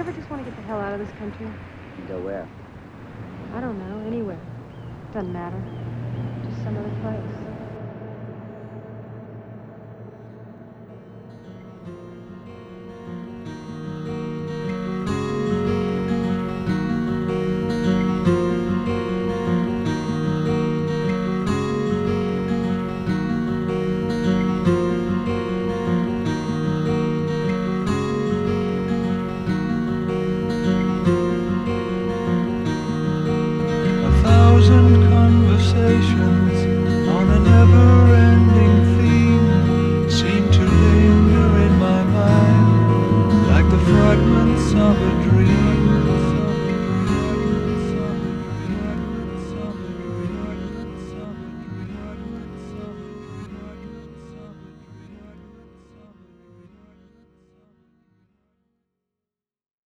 ever just want to get the hell out of this country? Go where? I don't know, anywhere. Doesn't matter. Just some other place. Conversations on a never-ending theme seem to linger in my mind like the fragments of a dream.